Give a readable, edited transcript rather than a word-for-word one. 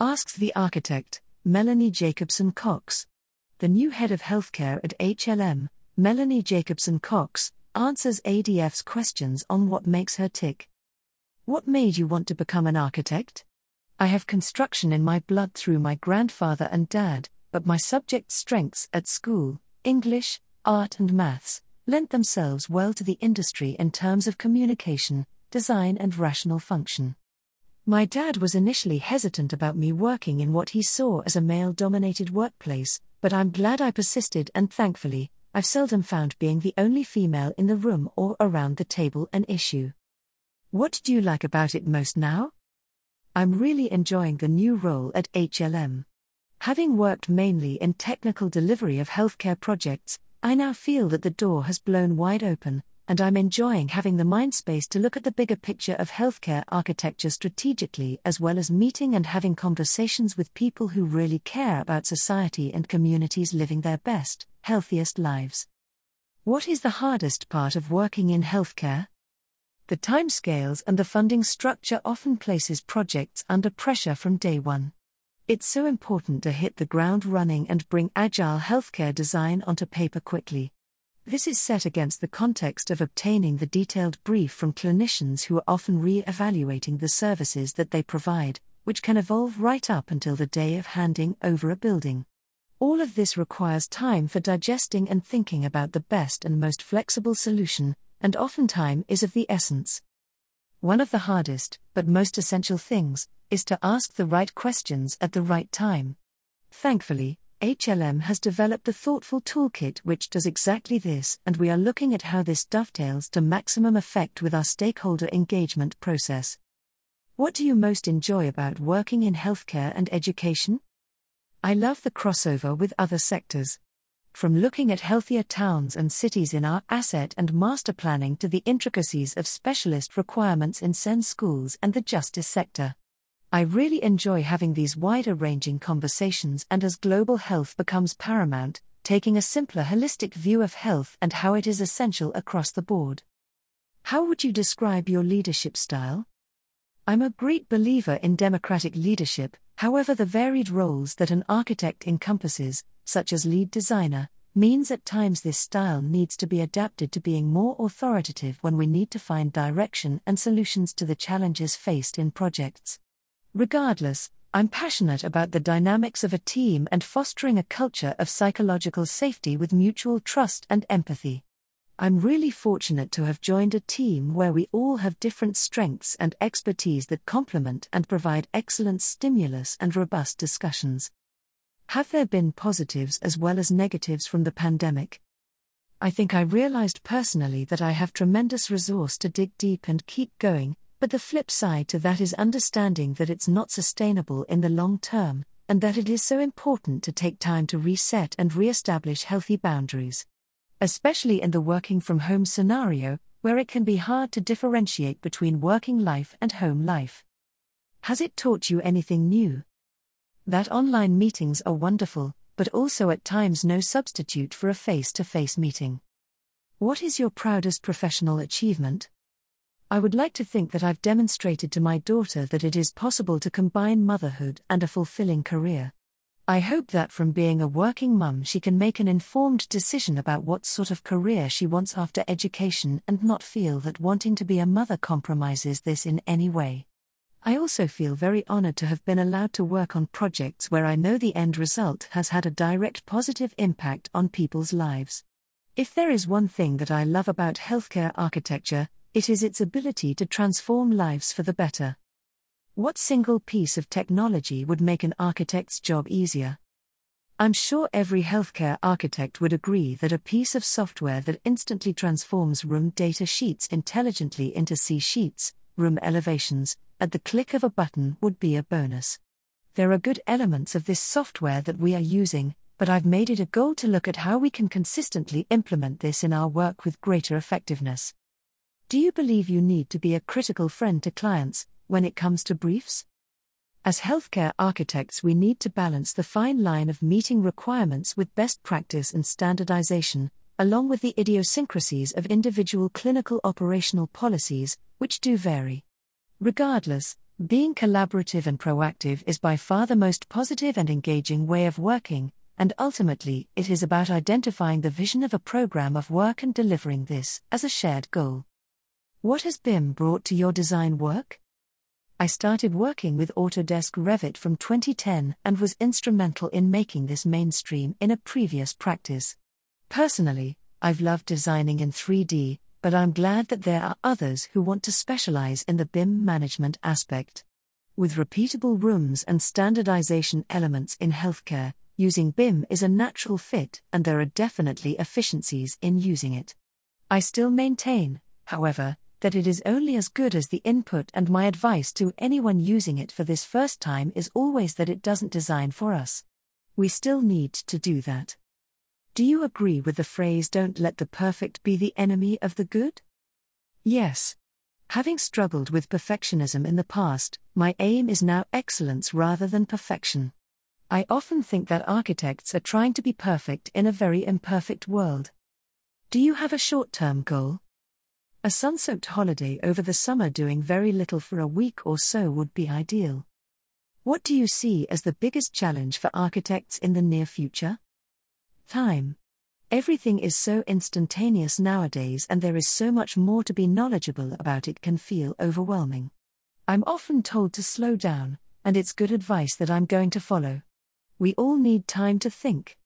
asks the architect, Melanie Jacobson Cox. The new head of healthcare at HLM, Melanie Jacobson Cox, answers ADF's questions on what makes her tick. What made you want to become an architect? I have construction in my blood through my grandfather and dad, but my subject strengths at school, English, art and maths, lent themselves well to the industry in terms of communication, design and rational function. My dad was initially hesitant about me working in what he saw as a male-dominated workplace, but I'm glad I persisted and thankfully, I've seldom found being the only female in the room or around the table an issue. What do you like about it most now? I'm really enjoying the new role at HLM. Having worked mainly in technical delivery of healthcare projects, I now feel that the door has blown wide open, and I'm enjoying having the mind space to look at the bigger picture of healthcare architecture strategically, as well as meeting and having conversations with people who really care about society and communities living their best, healthiest lives. What is the hardest part of working in healthcare? The timescales and the funding structure often places projects under pressure from day one. It's so important to hit the ground running and bring agile healthcare design onto paper quickly. This is set against the context of obtaining the detailed brief from clinicians who are often re-evaluating the services that they provide, which can evolve right up until the day of handing over a building. All of this requires time for digesting and thinking about the best and most flexible solution, and often time is of the essence. One of the hardest, but most essential things, is to ask the right questions at the right time. Thankfully, HLM has developed a thoughtful toolkit which does exactly this, and we are looking at how this dovetails to maximum effect with our stakeholder engagement process. What do you most enjoy about working in healthcare and education? I love the crossover with other sectors. From looking at healthier towns and cities in our asset and master planning to the intricacies of specialist requirements in SEN schools and the justice sector. I really enjoy having these wider-ranging conversations, and as global health becomes paramount, taking a simpler holistic view of health and how it is essential across the board. How would you describe your leadership style? I'm a great believer in democratic leadership, however the varied roles that an architect encompasses, such as lead designer, means at times this style needs to be adapted to being more authoritative when we need to find direction and solutions to the challenges faced in projects. Regardless, I'm passionate about the dynamics of a team and fostering a culture of psychological safety with mutual trust and empathy. I'm really fortunate to have joined a team where we all have different strengths and expertise that complement and provide excellent stimulus and robust discussions. Have there been positives as well as negatives from the pandemic? I think I realized personally that I have tremendous resource to dig deep and keep going, but the flip side to that is understanding that it's not sustainable in the long term, and that it is so important to take time to reset and re-establish healthy boundaries. Especially in the working from home scenario, where it can be hard to differentiate between working life and home life. Has it taught you anything new? That online meetings are wonderful, but also at times no substitute for a face-to-face meeting. What is your proudest professional achievement? I would like to think that I've demonstrated to my daughter that it is possible to combine motherhood and a fulfilling career. I hope that from being a working mum she can make an informed decision about what sort of career she wants after education and not feel that wanting to be a mother compromises this in any way. I also feel very honored to have been allowed to work on projects where I know the end result has had a direct positive impact on people's lives. If there is one thing that I love about healthcare architecture, it is its ability to transform lives for the better. What single piece of technology would make an architect's job easier? I'm sure every healthcare architect would agree that a piece of software that instantly transforms room data sheets intelligently into C-sheets, room elevations, at the click of a button would be a bonus. There are good elements of this software that we are using, but I've made it a goal to look at how we can consistently implement this in our work with greater effectiveness. Do you believe you need to be a critical friend to clients when it comes to briefs? As healthcare architects, we need to balance the fine line of meeting requirements with best practice and standardization, along with the idiosyncrasies of individual clinical operational policies, which do vary. Regardless, Being collaborative and proactive is by far the most positive and engaging way of working, and ultimately it is about identifying the vision of a program of work and delivering this as a shared goal. What has BIM brought to your design work? I started working with Autodesk Revit from 2010 and was instrumental in making this mainstream in a previous practice. Personally, I've loved designing in 3D, but I'm glad that there are others who want to specialize in the BIM management aspect. With repeatable rooms and standardization elements in healthcare, using BIM is a natural fit, and there are definitely efficiencies in using it. I still maintain, however, that it is only as good as the input, and my advice to anyone using it for this first time is always that it doesn't design for us. We still need to do that. Do you agree with the phrase, "Don't let the perfect be the enemy of the good"? Yes. Having struggled with perfectionism in the past, my aim is now excellence rather than perfection. I often think that architects are trying to be perfect in a very imperfect world. Do you have a short-term goal? A sun-soaked holiday over the summer doing very little for a week or so would be ideal. What do you see as the biggest challenge for architects in the near future? Time. Everything is so instantaneous nowadays, and there is so much more to be knowledgeable about. It can feel overwhelming. I'm often told to slow down, and it's good advice that I'm going to follow. We all need time to think.